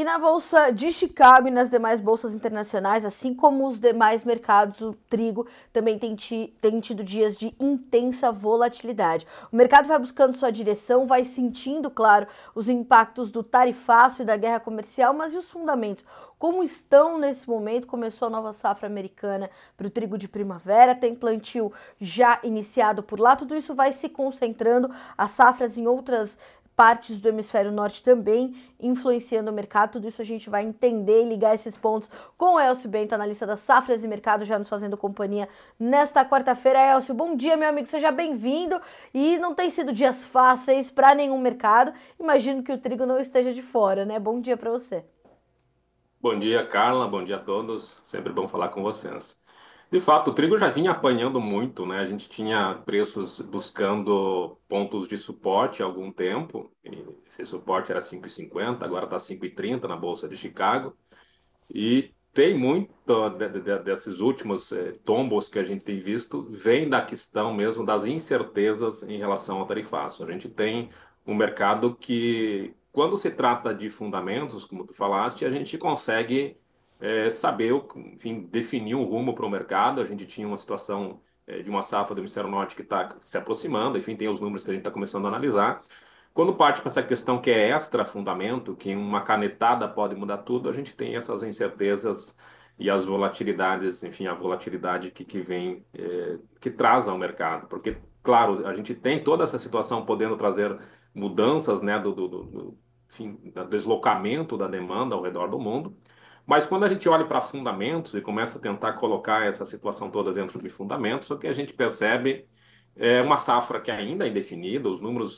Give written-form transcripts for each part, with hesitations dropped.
E na Bolsa de Chicago e nas demais bolsas internacionais, assim como os demais mercados, o trigo também tem tido dias de intensa volatilidade. O mercado vai buscando sua direção, vai sentindo, claro, os impactos do tarifaço e da guerra comercial, mas e os fundamentos? Como estão nesse momento? Começou a nova safra americana para o trigo de primavera, tem plantio já iniciado por lá, tudo isso vai se concentrando, as safras em outras partes do hemisfério norte também influenciando o mercado. Tudo isso a gente vai entender e ligar esses pontos com o Elcio Bento, analista das safras e mercado, já nos fazendo companhia nesta quarta-feira. Elcio, bom dia, meu amigo, seja bem-vindo. E não tem sido dias fáceis para nenhum mercado. Imagino que o trigo não esteja de fora, né? Bom dia para você. Bom dia, Carla. Bom dia a todos. Sempre bom falar com vocês. De fato, o trigo já vinha apanhando muito, né? A gente tinha preços buscando pontos de suporte há algum tempo. E esse suporte era 5,50, agora está 5,30 na Bolsa de Chicago. E tem muito desses últimos tombos que a gente tem visto, vem da questão mesmo das incertezas em relação ao tarifaço. A gente tem um mercado que, quando se trata de fundamentos, como tu falaste, a gente consegue saber, enfim, definir um rumo para o mercado. A gente tinha uma situação de uma safra do Hemisfério Norte que está se aproximando, enfim, tem os números que a gente está começando a analisar. Quando parte para essa questão que é extra-fundamento, que uma canetada pode mudar tudo, a gente tem essas incertezas e as volatilidades, enfim, a volatilidade que vem, que traz ao mercado. Porque, claro, a gente tem toda essa situação podendo trazer mudanças, né, enfim, do deslocamento da demanda ao redor do mundo. Mas quando a gente olha para fundamentos e começa a tentar colocar essa situação toda dentro de fundamentos, o que a gente percebe é uma safra que ainda é indefinida. Os números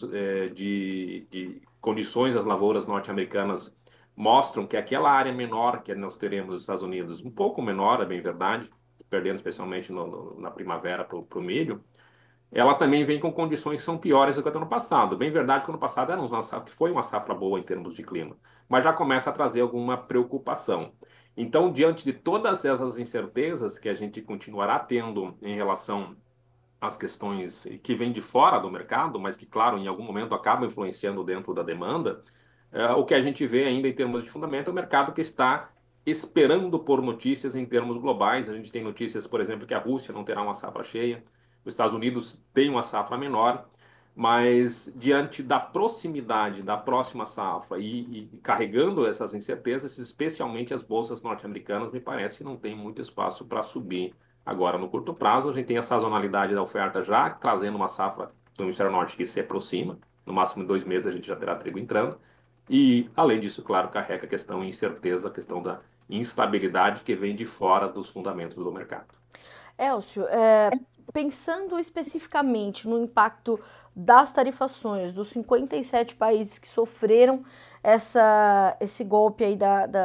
de condições das lavouras norte-americanas mostram que aquela área menor que nós teremos nos Estados Unidos, um pouco menor, é bem verdade, perdendo especialmente na primavera para o milho, ela também vem com condições que são piores do que a do ano passado. Bem verdade que o ano passado era uma safra, que foi uma safra boa em termos de clima, mas já começa a trazer alguma preocupação. Então, diante de todas essas incertezas que a gente continuará tendo em relação as questões que vêm de fora do mercado, mas que, claro, em algum momento acabam influenciando dentro da demanda, o que a gente vê ainda em termos de fundamento é o mercado que está esperando por notícias em termos globais. A gente tem notícias, por exemplo, que a Rússia não terá uma safra cheia, os Estados Unidos têm uma safra menor, mas diante da proximidade da próxima safra e carregando essas incertezas, especialmente as bolsas norte-americanas, me parece que não tem muito espaço para subir. Agora, no curto prazo, a gente tem a sazonalidade da oferta já trazendo uma safra do hemisfério norte que se aproxima. No máximo em 2 meses a gente já terá trigo entrando. E, além disso, claro, carrega a questão de incerteza, a questão da instabilidade que vem de fora dos fundamentos do mercado. Elcio, pensando especificamente no impacto das tarifações dos 57 países que sofreram esse golpe aí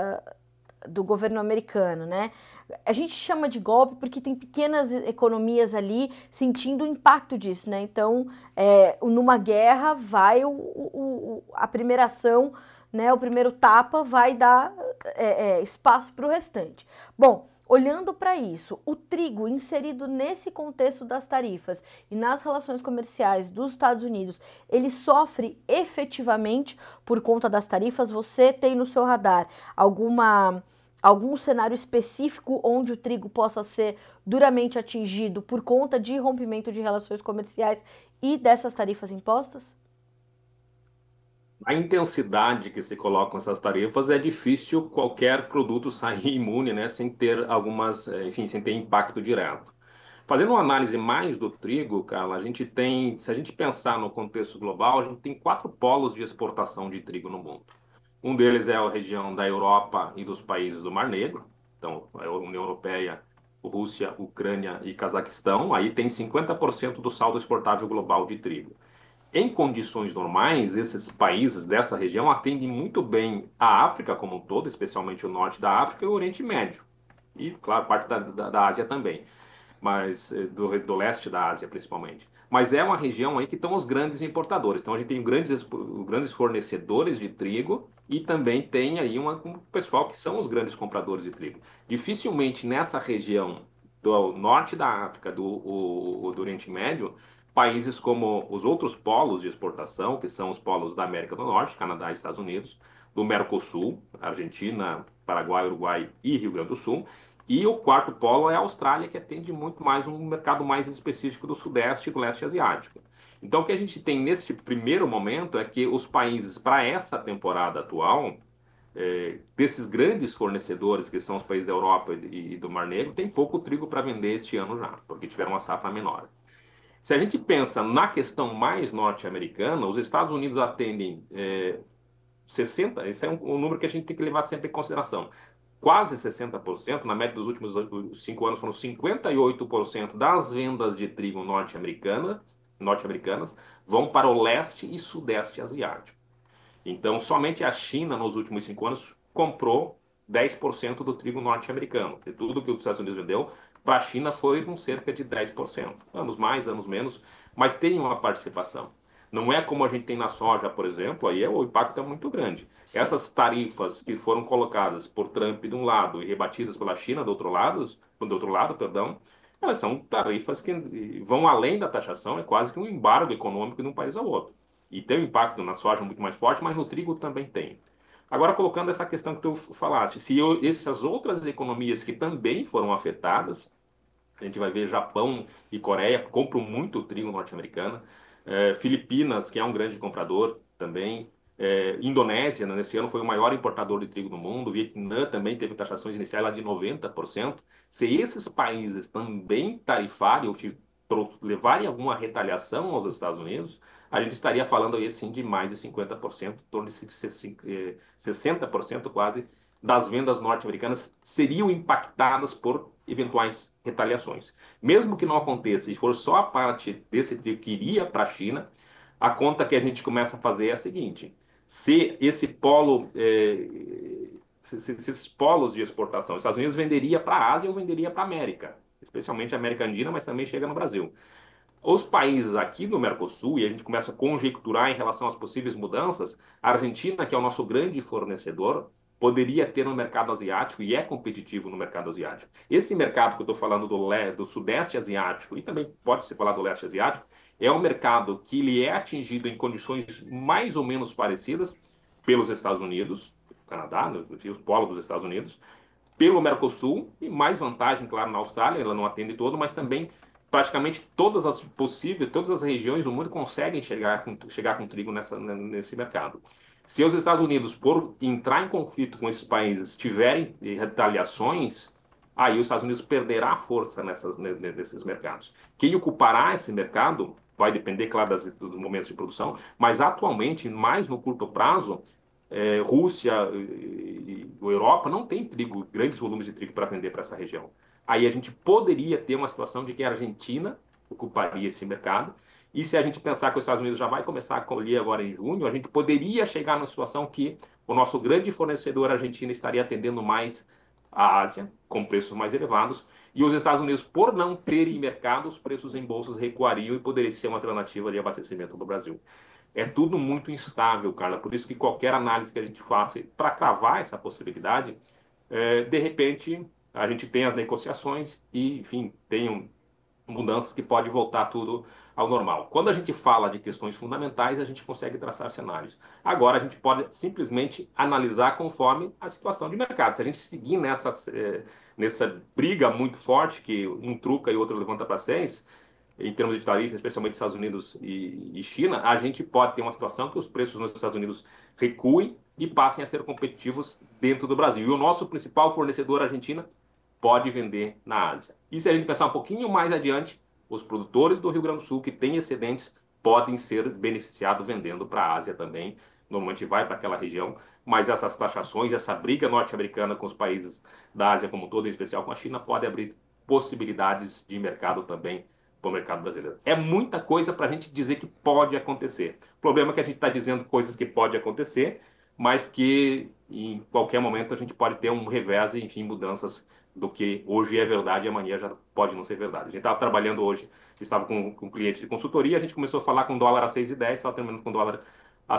do governo americano, né? A gente chama de golpe porque tem pequenas economias ali sentindo o impacto disso, né? Então, numa guerra, vai a primeira ação, né? O primeiro tapa vai dar espaço para o restante. Bom, olhando para isso, o trigo inserido nesse contexto das tarifas e nas relações comerciais dos Estados Unidos, ele sofre efetivamente por conta das tarifas? Você tem no seu radar algum cenário específico onde o trigo possa ser duramente atingido por conta de rompimento de relações comerciais e dessas tarifas impostas? A intensidade que se colocam essas tarefas é difícil qualquer produto sair imune, né, sem ter algumas, enfim, sem ter impacto direto. Fazendo uma análise mais do trigo, Carla, a gente tem, se a gente pensar no contexto global, a gente tem quatro polos de exportação de trigo no mundo. Um deles é a região da Europa e dos países do Mar Negro, então a União Europeia, Rússia, Ucrânia e Cazaquistão. Aí tem 50% do saldo exportável global de trigo. Em condições normais, esses países dessa região atendem muito bem a África como um todo, especialmente o norte da África e o Oriente Médio. E, claro, parte da Ásia também, mas do leste da Ásia principalmente. Mas é uma região aí que estão os grandes importadores. Então a gente tem grandes fornecedores de trigo e também tem aí um pessoal que são os grandes compradores de trigo. Dificilmente nessa região do norte da África, do Oriente Médio, países como os outros polos de exportação, que são os polos da América do Norte, Canadá e Estados Unidos, do Mercosul, Argentina, Paraguai, Uruguai e Rio Grande do Sul. E o quarto polo é a Austrália, que atende muito mais um mercado mais específico do Sudeste e do Leste Asiático. Então, o que a gente tem neste primeiro momento é que os países, para essa temporada atual, desses grandes fornecedores, que são os países da Europa e do Mar Negro, tem pouco trigo para vender este ano já, porque tiveram uma safra menor. Se a gente pensa na questão mais norte-americana, os Estados Unidos atendem 60, esse é um número que a gente tem que levar sempre em consideração. Quase 60%, na média dos últimos 5 anos, foram 58% das vendas de trigo norte-americanas vão para o leste e sudeste asiático. Então, somente a China, nos últimos 5 anos, comprou 10% do trigo norte-americano. De tudo que os Estados Unidos vendeu, para a China foi com cerca de 10%. Anos mais, anos menos, mas tem uma participação. Não é como a gente tem na soja, por exemplo, aí o impacto é muito grande. Sim. Essas tarifas que foram colocadas por Trump de um lado e rebatidas pela China do outro lado, perdão, elas são tarifas que vão além da taxação, é quase que um embargo econômico de um país ao outro. E tem um impacto na soja muito mais forte, mas no trigo também tem. Agora, colocando essa questão que tu falaste, se essas outras economias que também foram afetadas, a gente vai ver Japão e Coreia compram muito trigo norte-americano. Filipinas, que é um grande comprador também. Indonésia, né, nesse ano, foi o maior importador de trigo do mundo. Vietnã também teve taxações iniciais lá de 90%. Se esses países também tarifarem ou levarem alguma retaliação aos Estados Unidos, a gente estaria falando aí sim de mais de 50%, em torno de 60% quase das vendas norte-americanas seriam impactadas por eventuais retaliações. Mesmo que não aconteça, e for só a parte desse trigo que iria para a China, a conta que a gente começa a fazer é a seguinte: se esse polo, se esses polos de exportação, os Estados Unidos venderia para a Ásia ou venderia para a América, especialmente a América Andina, mas também chega no Brasil. Os países aqui do Mercosul, e a gente começa a conjecturar em relação às possíveis mudanças, a Argentina, que é o nosso grande fornecedor, poderia ter no mercado asiático e é competitivo no mercado asiático. Esse mercado que eu estou falando do Sudeste Asiático, e também pode se falar do Leste Asiático, é um mercado que ele é atingido em condições mais ou menos parecidas pelos Estados Unidos, Canadá, os polos dos Estados Unidos, pelo Mercosul, e mais vantagem, claro, na Austrália, ela não atende todo, mas também praticamente todas as regiões do mundo conseguem chegar com trigo nesse mercado. Se os Estados Unidos, por entrar em conflito com esses países, tiverem retaliações, aí os Estados Unidos perderá força nesses mercados. Quem ocupará esse mercado vai depender, claro, dos momentos de produção, mas atualmente, mais no curto prazo, Rússia e Europa não tem trigo, grandes volumes de trigo para vender para essa região. Aí a gente poderia ter uma situação de que a Argentina ocuparia esse mercado. E se a gente pensar que os Estados Unidos já vai começar a colher agora em junho, a gente poderia chegar numa situação que o nosso grande fornecedor argentino estaria atendendo mais a Ásia, com preços mais elevados, e os Estados Unidos, por não terem mercado, os preços em bolsas recuariam e poderia ser uma alternativa de abastecimento do Brasil. É tudo muito instável, Carla. Por isso que qualquer análise que a gente faça para cravar essa possibilidade, de repente a gente tem as negociações e, enfim, tem mudanças que pode voltar tudo ao normal. Quando a gente fala de questões fundamentais, a gente consegue traçar cenários. Agora a gente pode simplesmente analisar conforme a situação de mercado. Se a gente seguir nessa briga muito forte que um truca e outro levanta para seis, em termos de tarifa, especialmente Estados Unidos e China, a gente pode ter uma situação que os preços nos Estados Unidos recuem e passem a ser competitivos dentro do Brasil. E o nosso principal fornecedor, a Argentina, pode vender na Ásia. E se a gente pensar um pouquinho mais adiante, os produtores do Rio Grande do Sul que têm excedentes podem ser beneficiados vendendo para a Ásia também. Normalmente vai para aquela região, mas essas taxações, essa briga norte-americana com os países da Ásia como um todo, em especial com a China, pode abrir possibilidades de mercado também para o mercado brasileiro. É muita coisa para a gente dizer que pode acontecer. O problema é que a gente está dizendo coisas que pode acontecer, mas que em qualquer momento a gente pode ter um revés e, enfim, mudanças do que hoje é verdade e amanhã já pode não ser verdade. A gente estava trabalhando hoje, estava com um cliente de consultoria, a gente começou a falar com dólar a 6,10, estava terminando com dólar a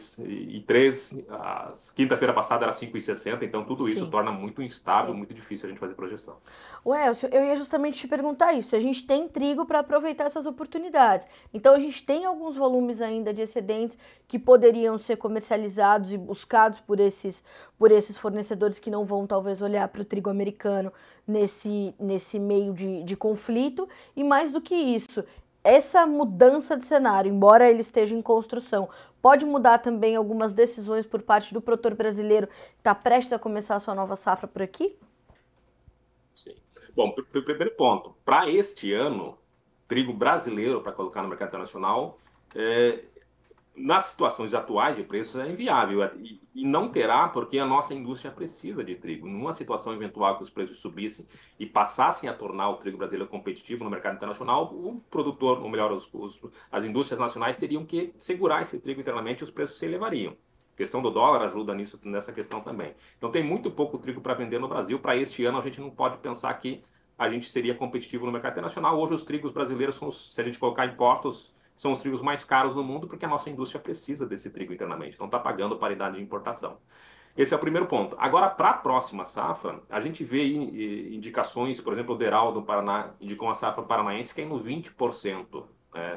6,13, quinta-feira passada era 5,60, então tudo isso Sim. torna muito instável, muito difícil a gente fazer projeção. Elcio, eu ia justamente te perguntar isso. A gente tem trigo para aproveitar essas oportunidades. Então a gente tem alguns volumes ainda de excedentes que poderiam ser comercializados e buscados por esses fornecedores que não vão talvez olhar para o trigo americano nesse meio de conflito. E mais do que isso, essa mudança de cenário, embora ele esteja em construção, pode mudar também algumas decisões por parte do produtor brasileiro que está prestes a começar a sua nova safra por aqui? Sim. Bom, primeiro ponto, para este ano, trigo brasileiro para colocar no mercado internacional, é, nas situações atuais de preços é inviável e não terá porque a nossa indústria precisa de trigo. Numa situação eventual que os preços subissem e passassem a tornar o trigo brasileiro competitivo no mercado internacional, o produtor, ou melhor, as indústrias nacionais teriam que segurar esse trigo internamente e os preços se elevariam. A questão do dólar ajuda nisso, nessa questão também. Então tem muito pouco trigo para vender no Brasil. Para este ano a gente não pode pensar que a gente seria competitivo no mercado internacional. Hoje os trigos brasileiros, se a gente colocar em portos, são os trigos mais caros do mundo porque a nossa indústria precisa desse trigo internamente. Então está pagando paridade de importação. Esse é o primeiro ponto. Agora, para a próxima safra, a gente vê indicações, por exemplo, o Deral do Paraná indicou uma safra paranaense que é no 20%. Né?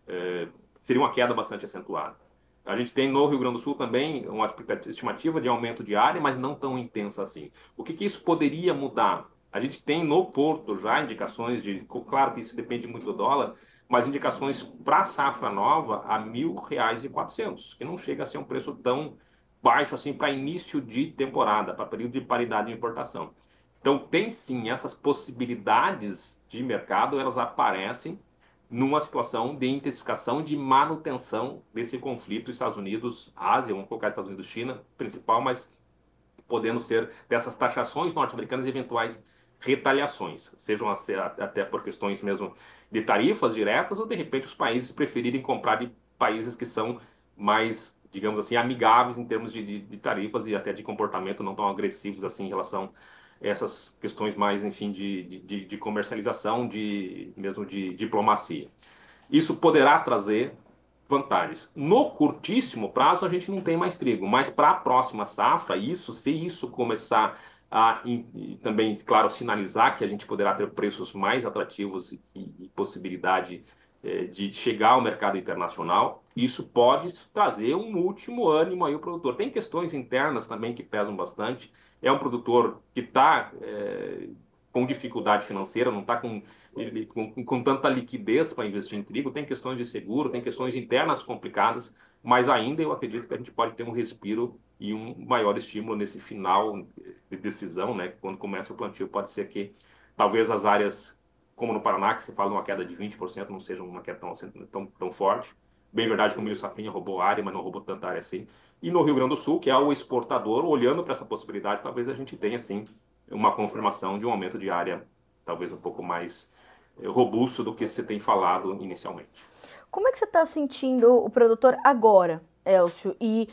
Seria uma queda bastante acentuada. A gente tem no Rio Grande do Sul também uma estimativa de aumento de área, mas não tão intensa assim. O que isso poderia mudar? A gente tem no Porto já indicações de, claro que isso depende muito do dólar, mas indicações para a safra nova a R$ 1.400, que não chega a ser um preço tão baixo assim para início de temporada, para período de paridade de importação. Então tem sim essas possibilidades de mercado, elas aparecem numa situação de intensificação de manutenção desse conflito Estados Unidos-Ásia, vamos colocar Estados Unidos-China principal, mas podendo ser dessas taxações norte-americanas e eventuais retaliações, sejam até por questões mesmo de tarifas diretas ou de repente os países preferirem comprar de países que são mais, digamos assim, amigáveis em termos de tarifas e até de comportamento não tão agressivos assim em relação a essas questões mais, enfim, de comercialização, mesmo de diplomacia. Isso poderá trazer vantagens. No curtíssimo prazo, a gente não tem mais trigo, mas para a próxima safra, se isso começar a também, claro, sinalizar que a gente poderá ter preços mais atrativos e possibilidade de chegar ao mercado internacional, isso pode trazer um último ânimo aí ao produtor. Tem questões internas também que pesam bastante. É um produtor que está com dificuldade financeira, não está com tanta liquidez para investir em trigo, tem questões de seguro, tem questões internas complicadas, mas ainda eu acredito que a gente pode ter um respiro e um maior estímulo nesse final de decisão, né? Quando começa o plantio, pode ser que talvez as áreas, como no Paraná, que se fala uma queda de 20%, não seja uma queda tão forte. Bem verdade que o milho safrinha roubou área, mas não roubou tanta área assim. E no Rio Grande do Sul, que é o exportador, olhando para essa possibilidade, talvez a gente tenha, sim, uma confirmação de um aumento de área talvez um pouco mais robusto do que se tem falado inicialmente. Como é que você está sentindo o produtor agora, Elcio, e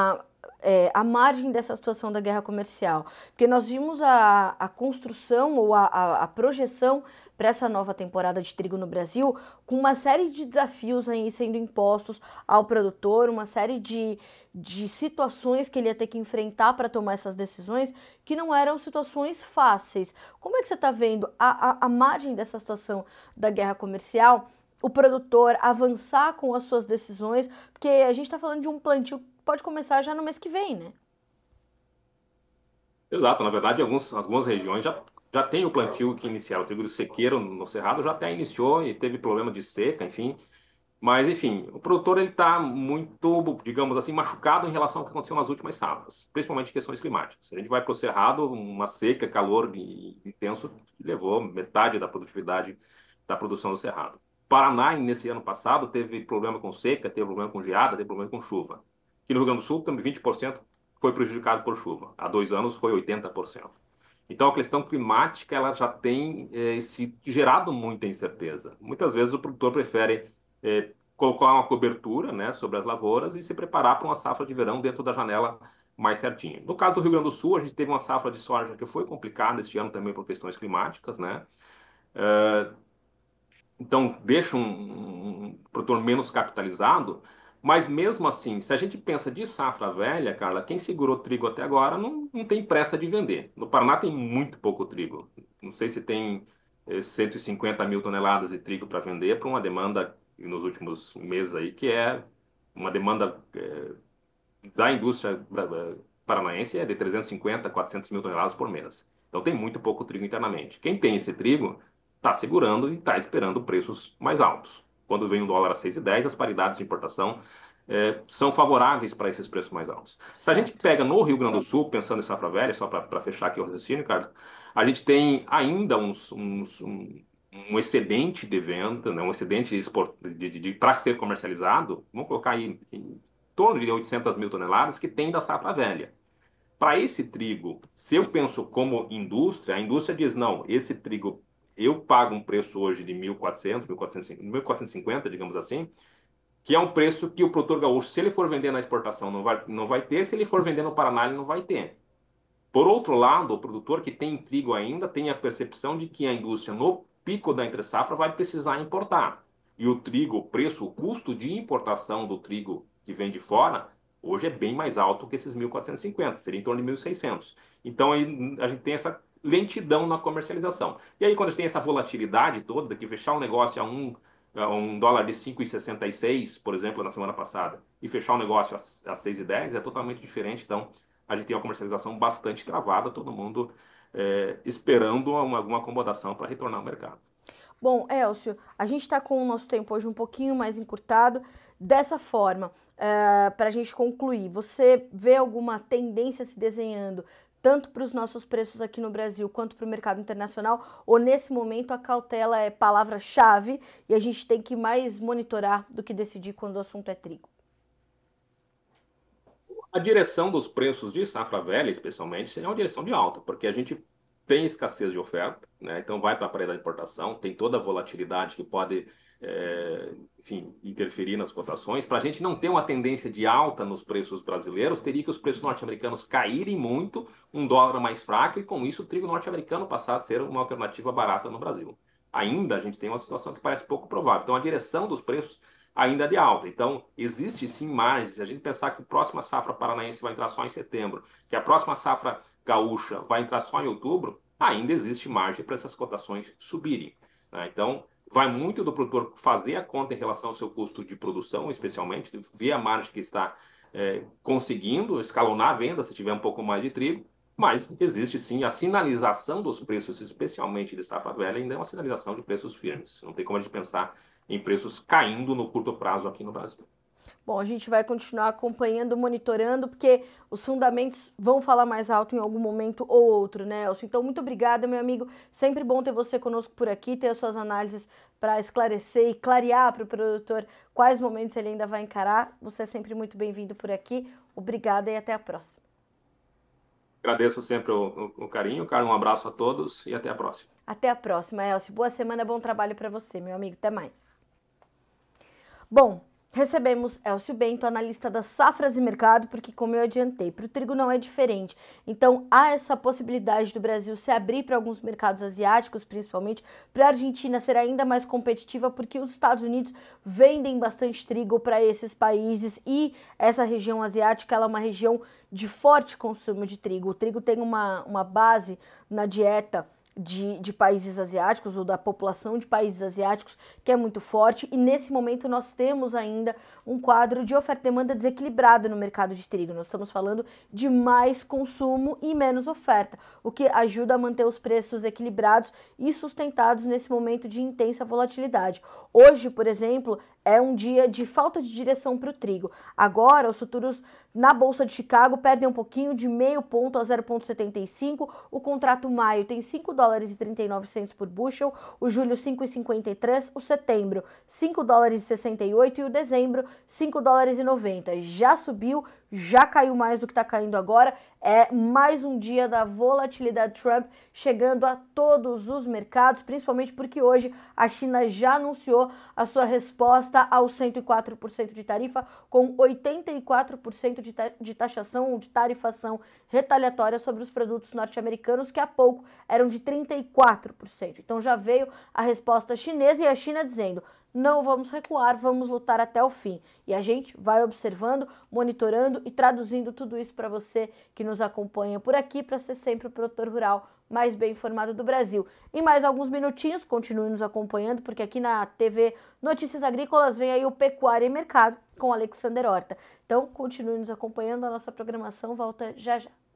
a margem dessa situação da guerra comercial? Porque nós vimos a construção ou a projeção para essa nova temporada de trigo no Brasil com uma série de desafios aí sendo impostos ao produtor, uma série de situações que ele ia ter que enfrentar para tomar essas decisões que não eram situações fáceis. Como é que você está vendo a margem dessa situação da guerra comercial? O produtor avançar com as suas decisões, porque a gente está falando de um plantio que pode começar já no mês que vem, né? Exato, na verdade, algumas regiões já tem o plantio que iniciaram. O trigo do sequeiro no Cerrado já até iniciou e teve problema de seca, enfim. Mas, enfim, o produtor ele está muito, digamos assim, machucado em relação ao que aconteceu nas últimas safras, principalmente questões climáticas. Se a gente vai para o Cerrado, uma seca, calor intenso, levou metade da produtividade da produção do Cerrado. Paraná, nesse ano passado, teve problema com seca, teve problema com geada, teve problema com chuva. Aqui no Rio Grande do Sul, também 20% foi prejudicado por chuva. Há 2 anos foi 80%. Então, a questão climática ela já tem gerado muita incerteza. Muitas vezes o produtor prefere colocar uma cobertura, né, sobre as lavouras e se preparar para uma safra de verão dentro da janela mais certinha. No caso do Rio Grande do Sul, a gente teve uma safra de soja que foi complicada este ano também por questões climáticas, né? Então, deixa um produtor menos capitalizado, Mas mesmo assim, se a gente pensa de safra velha, Carla, quem segurou trigo até agora não tem pressa de vender. No Paraná tem muito pouco trigo. Não sei se tem 150 mil toneladas de trigo para vender para uma demanda nos últimos meses aí, que é uma demanda da indústria paranaense é de 350, 400 mil toneladas por mês. Então tem muito pouco trigo internamente. Quem tem esse trigo está segurando e está esperando preços mais altos. Quando vem um dólar a 6,10, as paridades de importação são favoráveis para esses preços mais altos. Se a gente Certo. pega no Rio Grande do Sul, pensando em safra velha, só para fechar aqui o raciocínio, Carlos, a gente tem ainda um excedente de venda, né, um excedente para ser comercializado, vamos colocar aí em torno de 800 mil toneladas que tem da safra velha. Para esse trigo, se eu penso como indústria, a indústria diz, não, esse trigo eu pago um preço hoje de 1.400, 1.450, digamos assim, que é um preço que o produtor gaúcho, se ele for vender na exportação, não vai ter, se ele for vender no Paraná, ele não vai ter. Por outro lado, o produtor que tem trigo ainda tem a percepção de que a indústria, no pico da entre-safra, vai precisar importar. E o trigo, o preço, o custo de importação do trigo que vem de fora, hoje é bem mais alto que esses 1.450, seria em torno de 1.600. Então aí a gente tem essa lentidão na comercialização. E aí quando a gente tem essa volatilidade toda, que fechar um negócio a um dólar de 5,66, por exemplo, na semana passada, e fechar um negócio a 6,10 é totalmente diferente. Então, a gente tem uma comercialização bastante travada, todo mundo esperando alguma acomodação para retornar ao mercado. Bom, Elcio, a gente está com o nosso tempo hoje um pouquinho mais encurtado. Dessa forma, para a gente concluir, você vê alguma tendência se desenhando tanto para os nossos preços aqui no Brasil quanto para o mercado internacional? Ou nesse momento a cautela é palavra-chave e a gente tem que mais monitorar do que decidir quando o assunto é trigo? A direção dos preços de safra velha, especialmente, é uma direção de alta, porque a gente tem escassez de oferta, né? Então vai para a parede da importação, tem toda a volatilidade que pode, enfim, interferir nas cotações. Para a gente não ter uma tendência de alta nos preços brasileiros, teria que os preços norte-americanos caírem muito, um dólar mais fraco, e com isso o trigo norte-americano passar a ser uma alternativa barata no Brasil. Ainda a gente tem uma situação que parece pouco provável. Então a direção dos preços ainda de alta. Então, existe sim margem. Se a gente pensar que a próxima safra paranaense vai entrar só em setembro, que a próxima safra gaúcha vai entrar só em outubro, ainda existe margem para essas cotações subirem, né? Então, vai muito do produtor fazer a conta em relação ao seu custo de produção, especialmente, ver a margem que está conseguindo escalonar a venda se tiver um pouco mais de trigo, mas existe sim a sinalização dos preços, especialmente de safra velha, ainda é uma sinalização de preços firmes. Não tem como a gente pensar em preços caindo no curto prazo aqui no Brasil. Bom, a gente vai continuar acompanhando, monitorando, porque os fundamentos vão falar mais alto em algum momento ou outro, né, Elcio? Então, muito obrigada, meu amigo. Sempre bom ter você conosco por aqui, ter as suas análises para esclarecer e clarear para o produtor quais momentos ele ainda vai encarar. Você é sempre muito bem-vindo por aqui. Obrigada e até a próxima. Agradeço sempre o carinho, Carlos. Um abraço a todos e até a próxima. Até a próxima, Elcio. Boa semana, bom trabalho para você, meu amigo. Até mais. Bom, recebemos Elcio Bento, analista das safras e mercado, porque, como eu adiantei, para o trigo não é diferente. Então, há essa possibilidade do Brasil se abrir para alguns mercados asiáticos, principalmente. Para a Argentina ser ainda mais competitiva, porque os Estados Unidos vendem bastante trigo para esses países e essa região asiática ela é uma região de forte consumo de trigo. O trigo tem uma base na dieta de países asiáticos ou da população de países asiáticos que é muito forte, e nesse momento nós temos ainda um quadro de oferta e demanda desequilibrado no mercado de trigo. Nós estamos falando de mais consumo e menos oferta, o que ajuda a manter os preços equilibrados e sustentados nesse momento de intensa volatilidade. Hoje, por exemplo, é um dia de falta de direção para o trigo. Agora, os futuros na Bolsa de Chicago perdem um pouquinho, de meio ponto a 0,75. O contrato maio tem 5 dólares e 39 centos por bushel, o julho 5,53, o setembro 5 dólares e 68 e o dezembro 5 dólares e 90. Já subiu, já caiu mais do que está caindo agora. É mais um dia da volatilidade Trump chegando a todos os mercados, principalmente porque hoje a China já anunciou a sua resposta aos 104% de tarifa, com 84% de taxação ou de tarifação retaliatória sobre os produtos norte-americanos, que há pouco eram de 34%. Então já veio a resposta chinesa e a China dizendo: não vamos recuar, vamos lutar até o fim. E a gente vai observando, monitorando e traduzindo tudo isso para você que nos acompanha por aqui, para ser sempre o produtor rural mais bem informado do Brasil. Em mais alguns minutinhos, continue nos acompanhando, porque aqui na TV Notícias Agrícolas vem aí o Pecuária e Mercado com Alexander Horta. Então, continue nos acompanhando, a nossa programação volta já já.